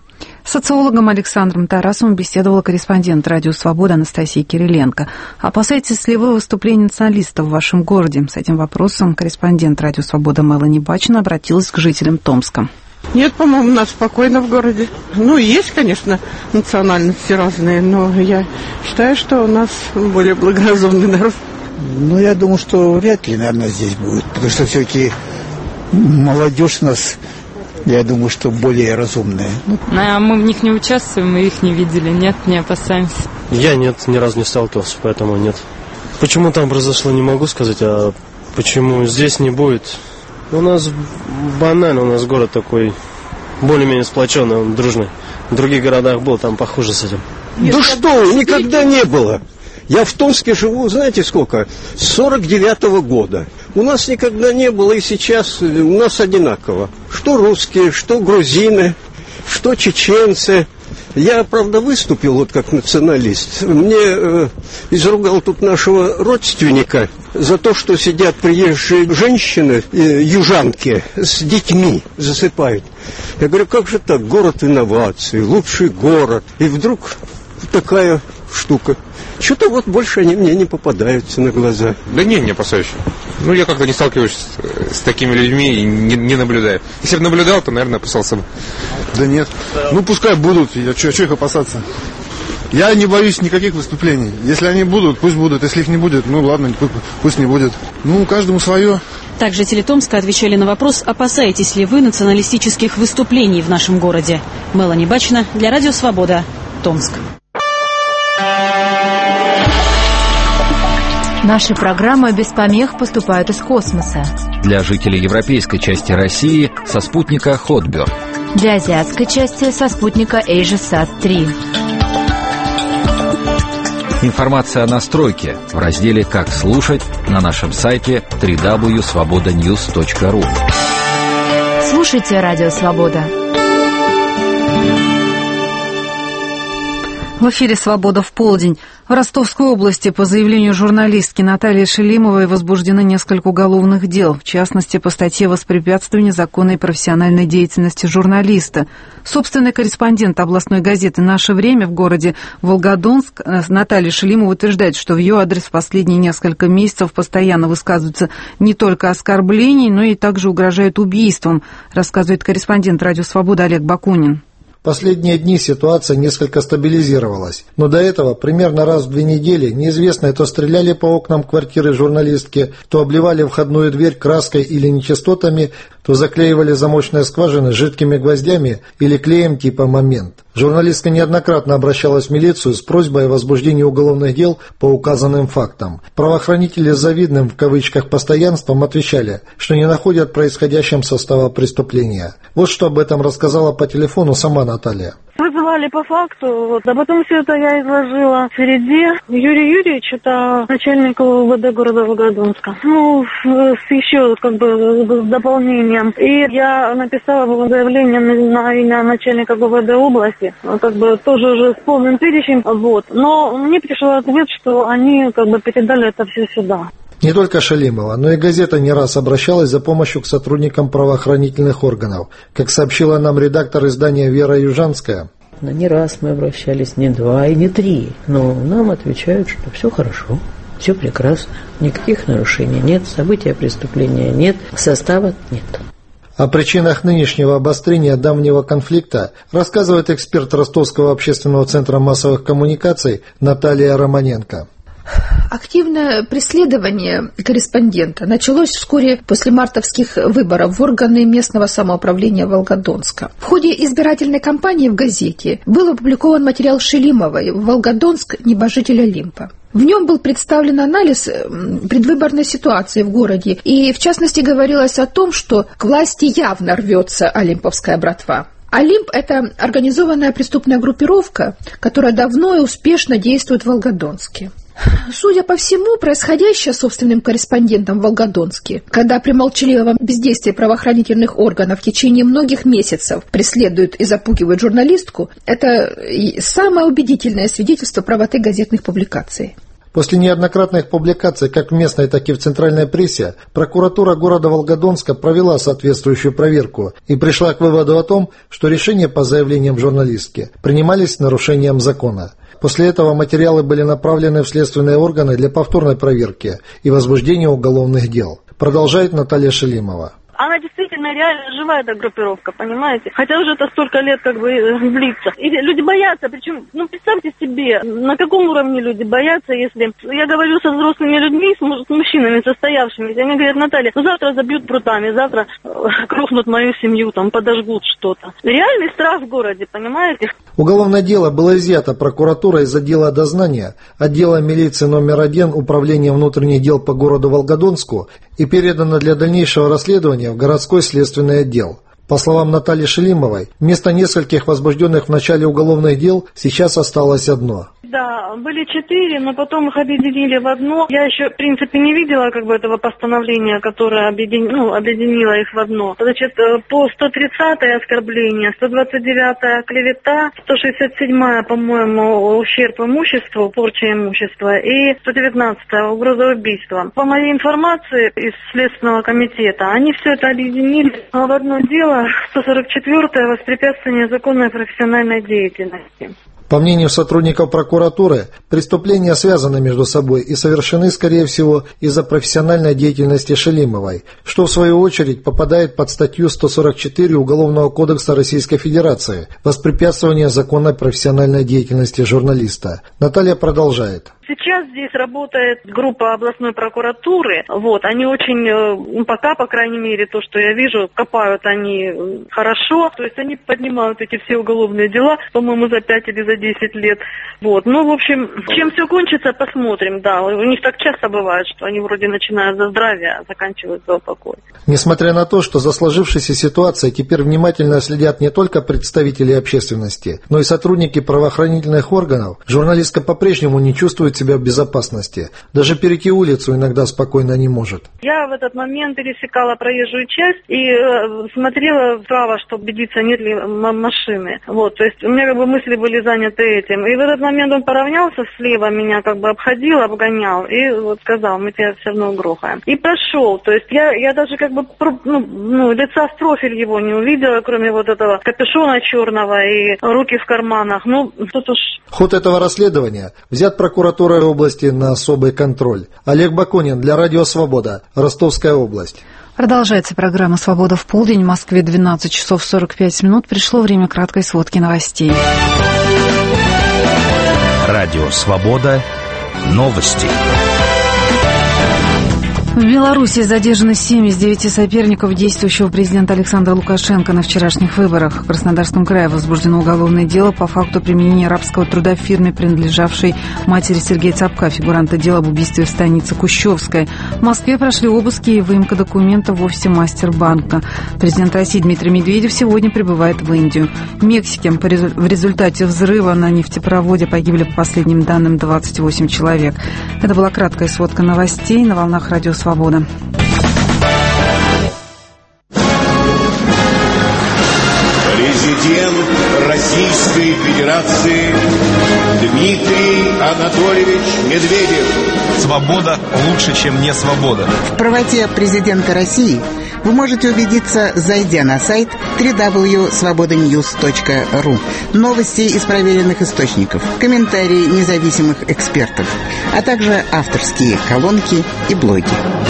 С социологом Александром Тарасовым беседовала корреспондент «Радио Свобода» Анастасия Кириленко. Опасаетесь ли вы выступлений националистов в вашем городе? С этим вопросом корреспондент «Радио Свобода» Мелани Бачина обратилась к жителям Томска. Нет, по-моему, у нас спокойно в городе. Ну, есть, конечно, национальности разные, но я считаю, что у нас более благоразумный народ. Ну, я думаю, что вряд ли, наверное, здесь будет, потому что все-таки молодежь у нас, я думаю, что более разумная. А мы в них не участвуем, мы их не видели, нет, не опасаемся. Я нет, ни разу не сталкивался, поэтому нет. Почему там произошло, не могу сказать, а почему здесь не будет. У нас банально, у нас город такой более-менее сплоченный, он дружный. В других городах был, там похуже с этим. Да что, никогда не было. Я в Томске живу, знаете сколько? С сорок девятого года. У нас никогда не было, и сейчас у нас одинаково. Что русские, что грузины, что чеченцы. Я, правда, выступил вот как националист. Мне э, изругал тут нашего родственника за то, что сидят приезжие женщины, э, южанки, с детьми засыпают. Я говорю, как же так, город инноваций, лучший город. И вдруг такая штука. Что-то вот больше они мне не попадаются на глаза. Да не, не опасаюсь. Ну, я как-то не сталкиваюсь с, с такими людьми и не, не наблюдаю. Если бы наблюдал, то, наверное, опасался бы. Да нет. Ну, пускай будут. Я что их опасаться? Я не боюсь никаких выступлений. Если они будут, пусть будут. Если их не будет, ну, ладно, пусть, пусть не будет. Ну, каждому свое. Так жители Томска отвечали на вопрос, опасаетесь ли вы националистических выступлений в нашем городе. Мелани Бачина для Радио Свобода, Томск. Наши программы без помех поступают из космоса. Для жителей европейской части России со спутника Хотберг. Для азиатской части со спутника Эйжесат три. Информация о настройке в разделе «Как слушать» на нашем сайте дабл ю дабл ю дабл ю точка свобода ньюс точка ру. Слушайте Радио Свобода. В эфире «Свобода в полдень». В Ростовской области по заявлению журналистки Натальи Шелимовой возбуждено несколько уголовных дел, в частности, по статье «Воспрепятствование законной и профессиональной деятельности журналиста». Собственный корреспондент областной газеты «Наше время» в городе Волгодонск Наталья Шелимова утверждает, что в ее адрес в последние несколько месяцев постоянно высказываются не только оскорбления, но и также угрожают убийством, рассказывает корреспондент «Радио Свобода» Олег Бакунин. Последние дни ситуация несколько стабилизировалась, но до этого примерно раз в две недели неизвестные то стреляли по окнам квартиры журналистки, то обливали входную дверь краской или нечистотами, то заклеивали замочные скважины жидкими гвоздями или клеем типа «Момент». Журналистка неоднократно обращалась в милицию с просьбой о возбуждении уголовных дел по указанным фактам. Правоохранители с завидным в кавычках постоянством отвечали, что не находят происходящим состава преступления. Вот что об этом рассказала по телефону сама Наталья. Вызывали по факту, вот, а потом все это я изложила в среде. Юрий Юрьевич, это начальник УВД города Волгодонска. Ну, с еще как бы с дополнением. И я написала заявление на имя начальника ГУВД области, как бы тоже уже с полным перечнем, вот. Но мне пришел ответ, что они как бы передали это все сюда. Не только Шалимова, но и газета не раз обращалась за помощью к сотрудникам правоохранительных органов. Как сообщила нам редактор издания Вера Южанская. Не раз мы обращались, не два и не три, но нам отвечают, что все хорошо, все прекрасно, никаких нарушений нет, события преступления нет, состава нет. О причинах нынешнего обострения давнего конфликта рассказывает эксперт Ростовского общественного центра массовых коммуникаций Наталья Романенко. Активное преследование корреспондента началось вскоре после мартовских выборов в органы местного самоуправления Волгодонска. В ходе избирательной кампании в газете был опубликован материал Шелимовой «Волгодонск. Небожитель Олимпа». В нем был представлен анализ предвыборной ситуации в городе, и в частности говорилось о том, что к власти явно рвется олимповская братва. Олимп – это организованная преступная группировка, которая давно и успешно действует в Волгодонске. Судя по всему, происходящее собственным корреспондентом в Волгодонске, когда при молчаливом бездействии правоохранительных органов в течение многих месяцев преследуют и запугивают журналистку, это самое убедительное свидетельство правоты газетных публикаций. После неоднократных публикаций как в местной, так и в центральной прессе, прокуратура города Волгодонска провела соответствующую проверку и пришла к выводу о том, что решения по заявлениям журналистки принимались с нарушением закона. После этого материалы были направлены в следственные органы для повторной проверки и возбуждения уголовных дел. Продолжает Наталья Шелимова. Она действительно реально живая, эта группировка, понимаете? Хотя уже это столько лет как бы длится. И люди боятся, причем, ну представьте себе, на каком уровне люди боятся, если... Я говорю со взрослыми людьми, с мужчинами состоявшимися, они говорят: Наталья, ну завтра забьют прутами, завтра крохнут мою семью, там подожгут что-то. Реальный страх в городе, понимаете? Уголовное дело было изъято прокуратурой из отдела дознания, отдела милиции номер один Управления внутренних дел по городу Волгодонску и передано для дальнейшего расследования в городской следственный отдел. По словам Натальи Шелимовой, вместо нескольких возбужденных в начале уголовных дел сейчас осталось одно. Да, были четыре, но потом их объединили в одно. Я еще, в принципе, не видела как бы этого постановления, которое объедин... ну, объединило их в одно. Значит, по сто тридцатое оскорбление, сто двадцать девятое клевета, сто шестьдесят седьмое, по-моему, ущерб имуществу, порча имущества, и сто девятнадцатое угроза убийства. По моей информации из Следственного комитета, они все это объединили в одно дело. сто сорок четвёртое воспрепятствование законной профессиональной деятельности. По мнению сотрудников прокуратуры, преступления связаны между собой и совершены, скорее всего, из-за профессиональной деятельности Шелимовой, что в свою очередь попадает под статью сто сорок четыре Уголовного кодекса Российской Федерации «Воспрепятствование законной профессиональной деятельности журналиста». Наталья продолжает. Сейчас здесь работает группа областной прокуратуры. Вот, они очень, ну, пока, по крайней мере, то, что я вижу, копают они хорошо. То есть они поднимают эти все уголовные дела, по-моему, за пять или за десять лет. Вот, ну, в общем, чем все кончится, посмотрим, да. У них так часто бывает, что они вроде начинают за здравие, а заканчивают за упокой. Несмотря на то, что за сложившейся ситуацией теперь внимательно следят не только представители общественности, но и сотрудники правоохранительных органов, журналистка по-прежнему не чувствует себя в безопасности. Даже перейти улицу иногда спокойно не может. Я в этот момент пересекала проезжую часть и э, смотрела вправо, чтобы убедиться, нет ли машины. Вот, то есть у меня как бы мысли были заняты этим. И в этот момент он поравнялся слева, меня как бы обходил, обгонял и вот сказал: мы тебя все равно угрохаем. И прошел. То есть я, я даже как бы ну, ну, лица в профиль его не увидела, кроме вот этого капюшона черного и руки в карманах. Ну, тут уж... Ход этого расследования взят прокуратурой области на особый контроль. Олег Бакунин для Радио Свобода, Ростовская область. Продолжается программа «Свобода в полдень». В Москве двенадцать часов сорок пять минут. Пришло время краткой сводки новостей. Радио Свобода. Новости. В Беларуси задержаны семь из девяти соперников действующего президента Александра Лукашенко на вчерашних выборах. В Краснодарском крае возбуждено уголовное дело по факту применения рабского труда в фирме, принадлежавшей матери Сергея Цапка, фигуранта дела об убийстве в станице Кущевская. В Москве прошли обыски и выемка документов в офисе Мастербанка. Президент России Дмитрий Медведев сегодня прибывает в Индию. В Мексике в результате взрыва на нефтепроводе погибли, по последним данным, двадцать восемь человек. Это была краткая сводка новостей на волнах радио «Свобода». Президент Российской Федерации Дмитрий Анатольевич Медведев. Свобода лучше, чем не свобода. В правоте президента России вы можете убедиться, зайдя на сайт дабл-ю дабл ю дабл ю точка свобода ньюс точка ру. Новости из проверенных источников, комментарии независимых экспертов, а также авторские колонки и блоги.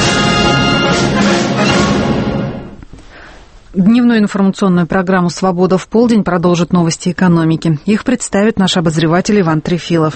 Дневную информационную программу «Свобода в полдень» продолжит новости экономики. Их представит наш обозреватель Иван Трефилов.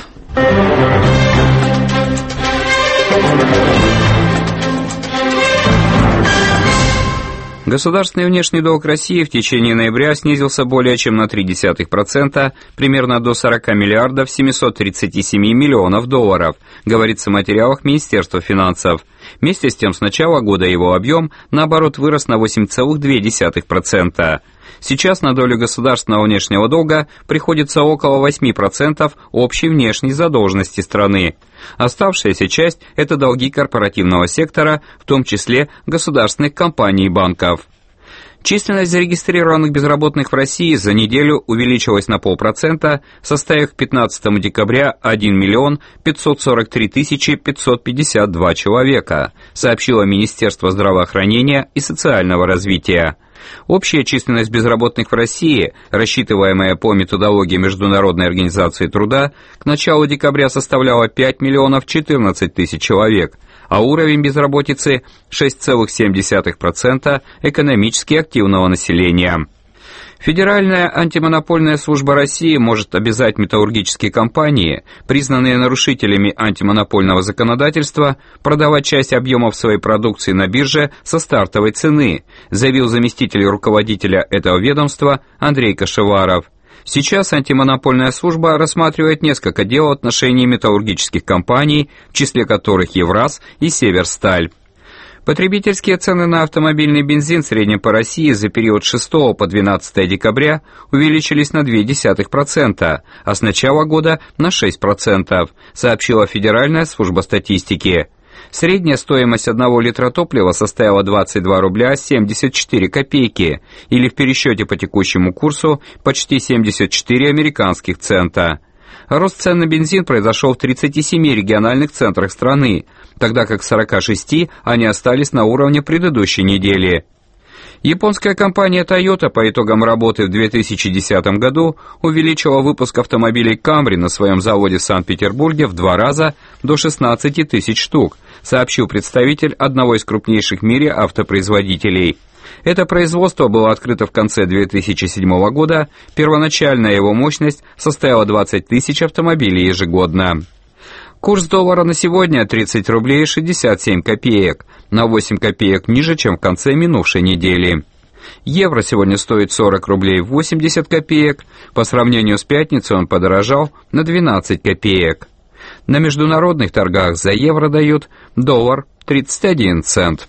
Государственный внешний долг России в течение ноября снизился более чем на ноль целых три десятых процента, примерно до сорок миллиардов семьсот тридцать семь миллионов долларов, говорится в материалах Министерства финансов. Вместе с тем, с начала года его объем, наоборот, вырос на восемь целых две десятых процента. Сейчас на долю государственного внешнего долга приходится около восемь процентов общей внешней задолженности страны. Оставшаяся часть – это долги корпоративного сектора, в том числе государственных компаний и банков. Численность зарегистрированных безработных в России за неделю увеличилась на полпроцента, составив к пятнадцатому декабря один миллион пятьсот сорок три тысячи пятьсот пятьдесят два человека, сообщило Министерство здравоохранения и социального развития. Общая численность безработных в России, рассчитываемая по методологии Международной организации труда, к началу декабря составляла пять миллионов четырнадцать тысяч человек, а уровень безработицы – шесть целых семь десятых процента экономически активного населения. Федеральная антимонопольная служба России может обязать металлургические компании, признанные нарушителями антимонопольного законодательства, продавать часть объемов своей продукции на бирже со стартовой цены, заявил заместитель руководителя этого ведомства Андрей Кашеваров. Сейчас антимонопольная служба рассматривает несколько дел в отношении металлургических компаний, в числе которых Евраз и Северсталь. Потребительские цены на автомобильный бензин в среднем по России за период с шестого по двенадцатое декабря увеличились на ноль целых две десятых процента, а с начала года на шесть процентов, сообщила Федеральная служба статистики. Средняя стоимость одного литра топлива составила двадцать два рубля семьдесят четыре копейки, или в пересчете по текущему курсу почти семьдесят четыре американских цента. Рост цен на бензин произошел в тридцати семи региональных центрах страны, тогда как в сорока шести они остались на уровне предыдущей недели. Японская компания Toyota по итогам работы в две тысячи десятом году увеличила выпуск автомобилей Camry на своем заводе в Санкт-Петербурге в два раза до шестнадцати тысяч штук, сообщил представитель одного из крупнейших в мире автопроизводителей. Это производство было открыто в конце две тысячи седьмого года, первоначальная его мощность составила двадцать тысяч автомобилей ежегодно. Курс доллара на сегодня тридцать рублей шестьдесят семь копеек, на восемь копеек ниже, чем в конце минувшей недели. Евро сегодня стоит сорок рублей восемьдесят копеек, по сравнению с пятницей он подорожал на двенадцать копеек. На международных торгах за евро дают доллар тридцать один цент.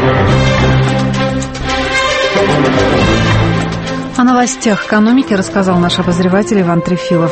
О новостях экономики рассказал наш обозреватель Иван Трефилов.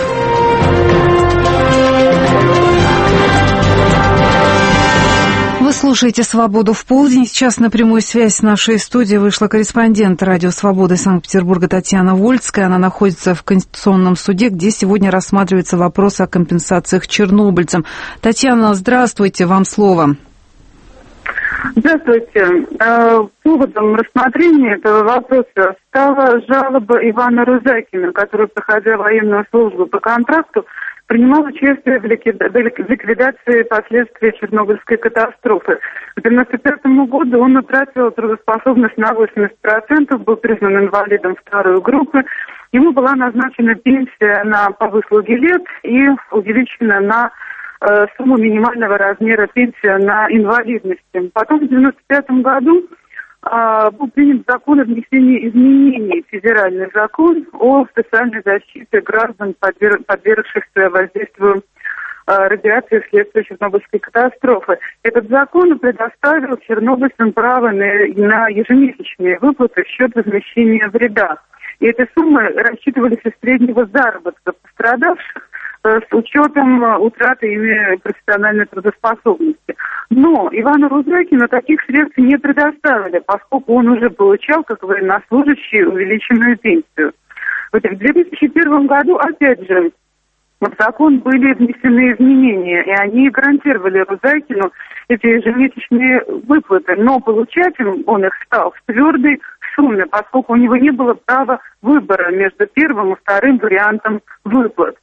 Вы слушаете «Свободу в полдень». Сейчас на прямую связь с нашей студией вышла корреспондент радио «Свобода» из Санкт-Петербурга Татьяна Вольская. Она находится в Конституционном суде, где сегодня рассматривается вопрос о компенсациях чернобыльцам. Татьяна, здравствуйте, вам слово. Здравствуйте. Поводом рассмотрения этого вопроса стала жалоба Ивана Рузакина, который, проходя военную службу по контракту, принимал участие в ликвидации последствий Чернобыльской катастрофы. К девяносто пятому году он утратил трудоспособность на восемьдесят процентов, был признан инвалидом второй группы. Ему была назначена пенсия на по выслуге лет и увеличена на сумму минимального размера пенсии на инвалидности. Потом в девяносто пятом году был принят закон о внесении изменений в федеральный закон о социальной защите граждан, подвергшихся воздействию радиации вследствие Чернобыльской катастрофы. Этот закон предоставил чернобыльцам право на, на ежемесячные выплаты в счет возмещения вреда. И эти суммы рассчитывались из среднего заработка пострадавших с учетом утраты ими профессиональной трудоспособности. Но Ивану Рузакину таких средств не предоставили, поскольку он уже получал, как военнослужащий, увеличенную пенсию. В две тысячи первом году, опять же, в закон были внесены изменения, и они гарантировали Рузакину эти ежемесячные выплаты. Но получать он их стал в твердой сумме, поскольку у него не было права выбора между первым и вторым вариантом выплат.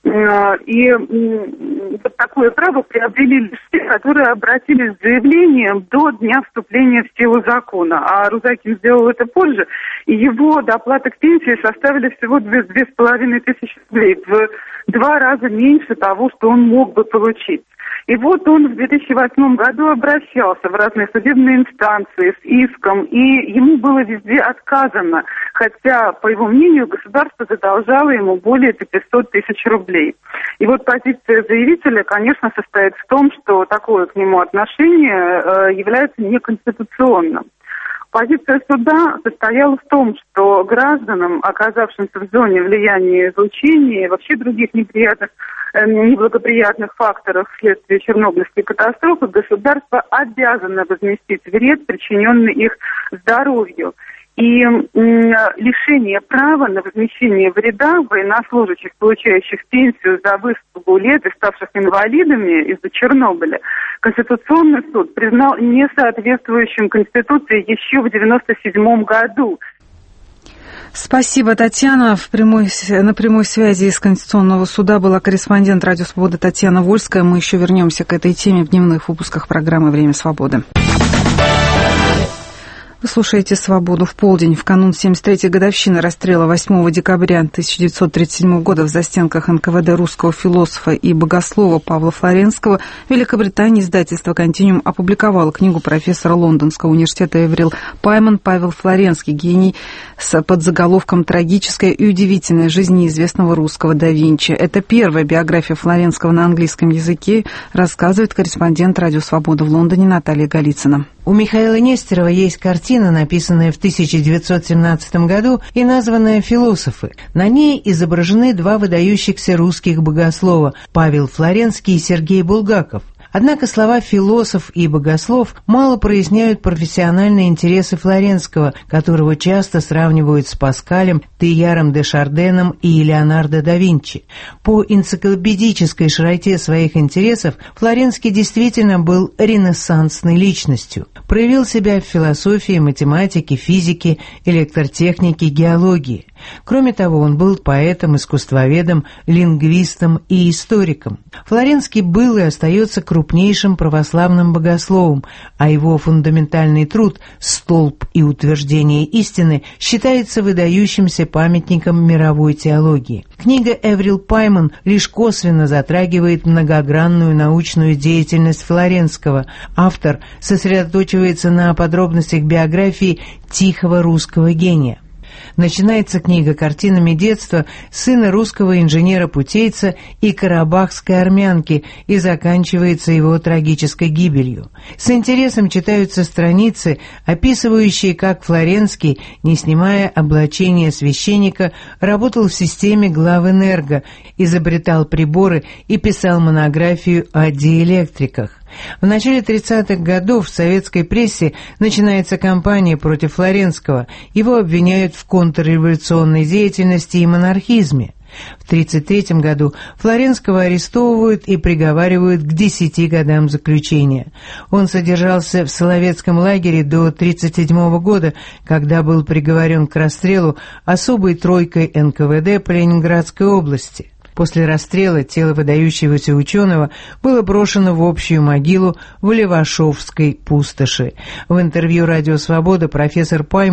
И вот такое право приобрели лишь те, которые обратились с заявлением до дня вступления в силу закона. А Рузакин сделал это позже, и его доплата к пенсии составили всего две с половиной тысячи рублей, в два раза меньше того, что он мог бы получить. И вот он в две тысячи восьмом году обращался в разные судебные инстанции с иском, и ему было везде отказано, хотя, по его мнению, государство задолжало ему более пятьсот тысяч рублей. И вот позиция заявителя, конечно, состоит в том, что такое к нему отношение является неконституционным. Позиция суда состояла в том, что гражданам, оказавшимся в зоне влияния излучения и вообще других неприятных, э, неблагоприятных факторов вследствие Чернобыльской катастрофы, государство обязано возместить вред, причиненный их здоровью. И м, лишение права на возмещение вреда военнослужащих, получающих пенсию за выслугу лет и ставших инвалидами из-за Чернобыля, Конституционный суд признал несоответствующим Конституции еще в девяносто седьмом году. Спасибо, Татьяна. В прямой, на прямой связи из Конституционного суда была корреспондент «Радио Свобода» Татьяна Вольская. Мы еще вернемся к этой теме в дневных выпусках программы «Время свободы». Вы слушаете «Свободу в полдень». В канун семьдесят третьей годовщины расстрела восьмого декабря тысяча девятьсот тридцать седьмого года в застенках эн ка вэ дэ русского философа и богослова Павла Флоренского в Великобритании издательство «Континуум» опубликовало книгу профессора Лондонского университета Эврил Пайман «Павел Флоренский. Гений» с подзаголовком «Трагическая и удивительная жизнь неизвестного русского да Винчи». Это первая биография Флоренского на английском языке, рассказывает корреспондент «Радио Свобода» в Лондоне Наталья Голицына. У Михаила Нестерова есть картина, написанная в тысяча девятьсот семнадцатом году и названная «Философы». На ней изображены два выдающихся русских богослова – Павел Флоренский и Сергей Булгаков. Однако слова «философ» и «богослов» мало проясняют профессиональные интересы Флоренского, которого часто сравнивают с Паскалем, Тейяром де Шарденом и Леонардо да Винчи. По энциклопедической широте своих интересов Флоренский действительно был ренессансной личностью. Проявил себя в философии, математике, физике, электротехнике, геологии. Кроме того, он был поэтом, искусствоведом, лингвистом и историком. Флоренский был и остается крупнейшим православным богословом, а его фундаментальный труд «Столб и утверждение истины» считается выдающимся памятником мировой теологии. Книга Эврил Пайман лишь косвенно затрагивает многогранную научную деятельность Флоренского. Автор сосредоточивается на подробностях биографии тихого русского гения. Начинается книга картинами детства сына русского инженера-путейца и карабахской армянки и заканчивается его трагической гибелью. С интересом читаются страницы, описывающие, как Флоренский, не снимая облачения священника, работал в системе главэнерго, изобретал приборы и писал монографию о диэлектриках. В начале тридцатых годов в советской прессе начинается кампания против Флоренского. Его обвиняют в контрреволюционной деятельности и монархизме. В тридцать третьем году Флоренского арестовывают и приговаривают к десяти годам заключения. Он содержался в Соловецком лагере до тридцать седьмого года, когда был приговорен к расстрелу особой тройкой эн ка вэ дэ по Ленинградской области. После расстрела тело выдающегося ученого было брошено в общую могилу в Левашовской пустоши. В интервью «Радио Свобода» профессор Пайман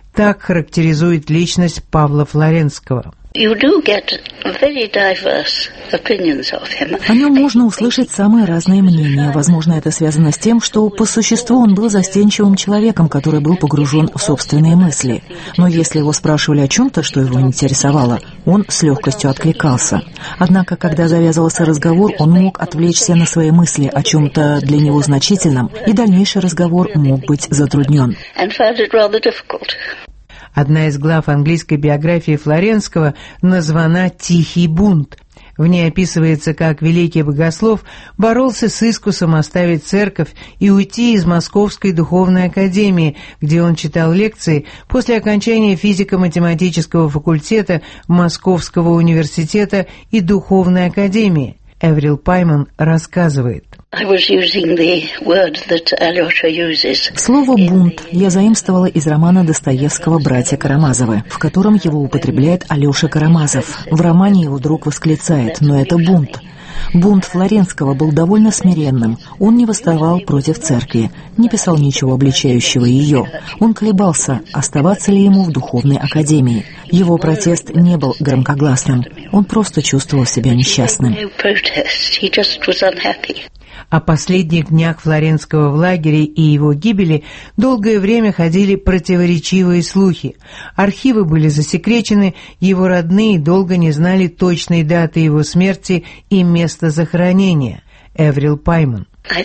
Так характеризует личность Павла Флоренского. You do get very diverse opinions of him. О нем можно услышать самые разные мнения. Возможно, это связано с тем, что по существу он был застенчивым человеком, который был погружен в собственные мысли. Но если его спрашивали о чем-то, что его интересовало, он с легкостью откликался. Однако, когда завязывался разговор, он мог отвлечься на свои мысли о чем-то для него значительном, и дальнейший разговор мог быть затруднен. And found it rather difficult. Одна из глав английской биографии Флоренского названа «Тихий бунт». В ней описывается, как великий богослов боролся с искусом оставить церковь и уйти из Московской духовной академии, где он читал лекции после окончания физико-математического факультета Московского университета и духовной академии. Эврил Пайман рассказывает. Слово «бунт» я заимствовала из романа Достоевского «Братья Карамазовы», в котором его употребляет Алеша Карамазов. В романе его друг восклицает: «Но это бунт». Бунт Флоренского был довольно смиренным. Он не восставал против церкви, не писал ничего обличающего ее. Он колебался, оставаться ли ему в духовной академии. Его протест не был громкогласным. Он просто чувствовал себя несчастным. О последних днях Флоренского в лагере и его гибели долгое время ходили противоречивые слухи. Архивы были засекречены, его родные долго не знали точной даты его смерти и места захоронения. Эврил Пайман.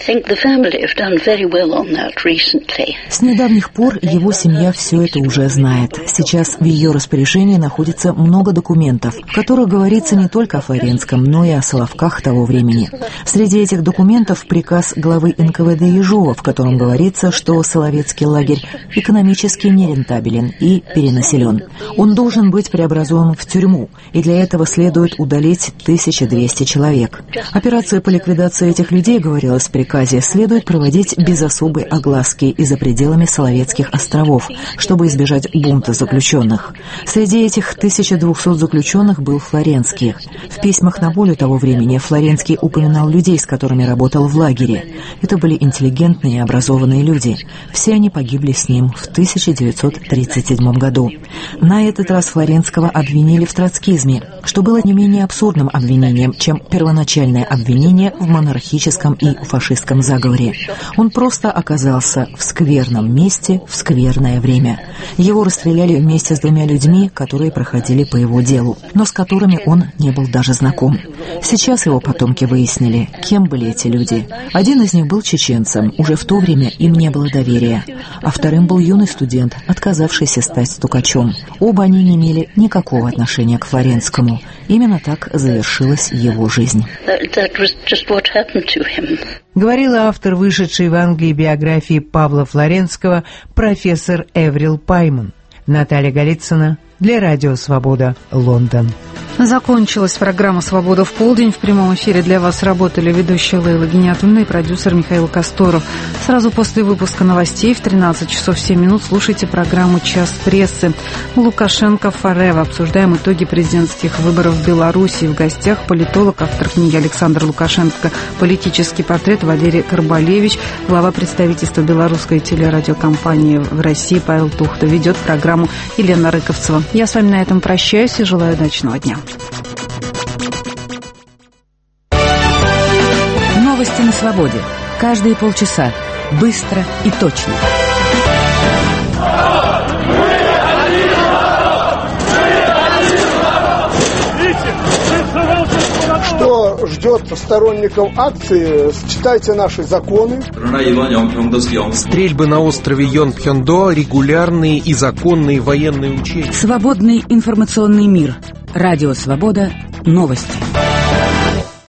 С недавних пор его семья все это уже знает. Сейчас в ее распоряжении находится много документов, в которых говорится не только о Флоренском, но и о Соловках того времени. Среди этих документов приказ главы эн ка вэ дэ Ежова, в котором говорится, что Соловецкий лагерь экономически нерентабелен и перенаселен. Он должен быть преобразован в тюрьму, и для этого следует удалить тысячу двести человек. Операция по ликвидации этих людей, говорилось в приказе, следует проводить без особой огласки и за пределами Соловецких островов, чтобы избежать бунта заключенных. Среди этих тысячи двухсот заключенных был Флоренский. В письмах на волю того времени Флоренский упоминал людей, с которыми работал в лагере. Это были интеллигентные и образованные люди. Все они погибли с ним в тысяча девятьсот тридцать седьмом году. На этот раз Флоренского обвинили в троцкизме, что было не менее абсурдным обвинением, чем первоначальное обвинение в монархическом и фашистском заговоре. Он просто оказался в скверном месте в скверное время. Его расстреляли вместе с двумя людьми, которые проходили по его делу, но с которыми он не был даже знаком. Сейчас его потомки выяснили, кем были эти люди. Один из них был чеченцем, уже в то время им не было доверия, а вторым был юный студент, отказавшийся стать стукачом. Оба они не имели никакого отношения к Флоренскому. Именно так завершилась его жизнь. Говорила автор вышедшей в Англии биографии Павла Флоренского профессор Эврил Пайман. Наталья Голицына для Радио Свобода, Лондон. Закончилась программа «Свобода в полдень». В прямом эфире для вас работали ведущая Лейла Гениатульна и продюсер Михаил Косторов. Сразу после выпуска новостей в тринадцать часов семь минут слушайте программу «Час прессы». Лукашенко Форева. Обсуждаем итоги президентских выборов в Беларуси. В гостях политолог, автор книги Александр Лукашенко «Политический портрет» Валерий Карбалевич, глава представительства белорусской телерадиокомпании в России Павел Тухта. Ведет программу Елена Рыковцева. Я с вами на этом прощаюсь и желаю удачного дня. Новости на свободе. Каждые полчаса. Быстро и точно. Что ждет сторонников акции, читайте наши законы. Стрельбы на острове Йонпхёндо, регулярные и законные военные учения. Свободный информационный мир. Радио «Свобода». Новости.